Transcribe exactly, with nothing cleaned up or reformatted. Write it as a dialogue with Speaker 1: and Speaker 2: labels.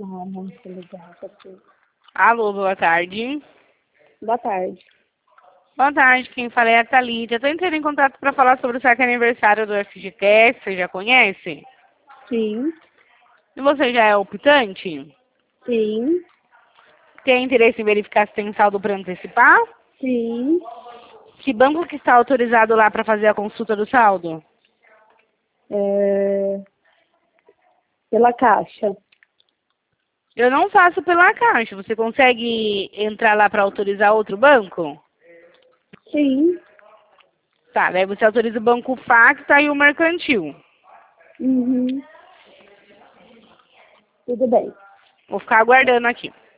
Speaker 1: muito legal. Porque...
Speaker 2: Alô, boa tarde.
Speaker 1: Boa tarde.
Speaker 2: Boa tarde, quem fala é a Thalita. Eu tô entrando em contato para falar sobre o saque aniversário do F G Cast, você já conhece?
Speaker 1: Sim.
Speaker 2: E você já é optante?
Speaker 1: Sim.
Speaker 2: Tem interesse em verificar se tem saldo para antecipar?
Speaker 1: Sim.
Speaker 2: Que banco que está autorizado lá para fazer a consulta do saldo?
Speaker 1: É... Pela Caixa.
Speaker 2: Eu não faço pela Caixa. Você consegue entrar lá para autorizar outro banco?
Speaker 1: Sim.
Speaker 2: Tá, daí você autoriza o banco Facta e o Mercantil.
Speaker 1: Uhum. Tudo bem.
Speaker 2: Vou ficar aguardando aqui.